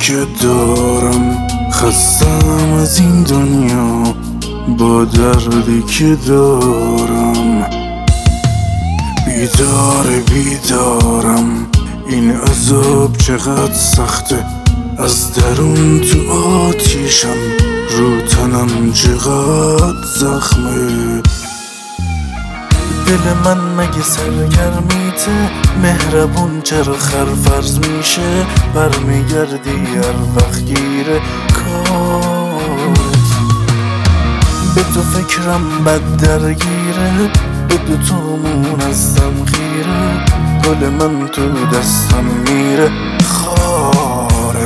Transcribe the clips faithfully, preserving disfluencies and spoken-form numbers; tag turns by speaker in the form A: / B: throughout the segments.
A: که دارم، خستم از این دنیا با دردی که دارم. بیدار بیدارم، این عذاب چقدر سخته، از درون تو آتیشم، رو تنم چقدر زخمه. دل من مگه سرگرمیته، مهربون چرا خرفرز میشه، برمیگردی هر وقت گیره کارت. به تو فکرم بد درگیره، به دو تومون ازم خیره، گل من تو دستم میره خارت.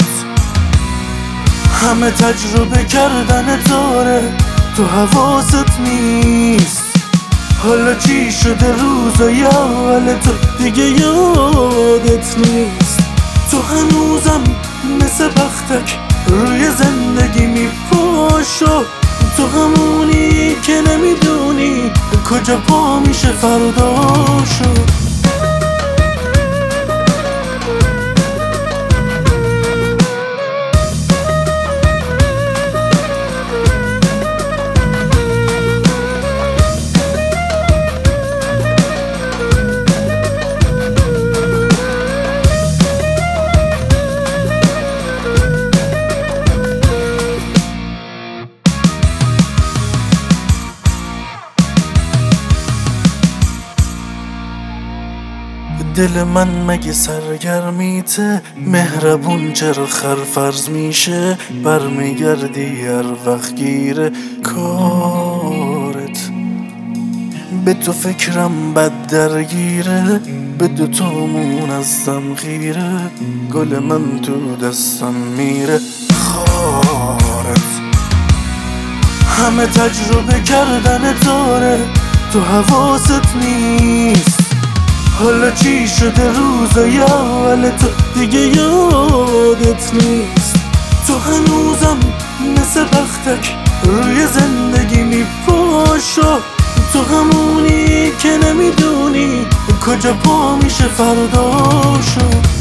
A: همه تجربه کردن داره، تو حواست نیست. حالا چی شده روزای اول تو دیگه یادت نیست. تو هنوزم مثل بختک روی زندگی میپاشو، تو همونی که نمیدونی کجا پا میشه فرداشو. دل من مگه سرگرمیته، مهربون چرا خرفرز میشه، برمیگردی هر وقت گیره کارت. به تو فکرم بد درگیره، به دو تومون ازم خیره، گل من تو دستم میره خارت. همه تجربه کردن داره، تو حواست نیست. حالا چی شده روزای اول تو دیگه یادت نیست. تو هنوزم مثل بختک روی زندگی میپاشو، تو همونی که نمیدونی کجا پا میشه فرداشو.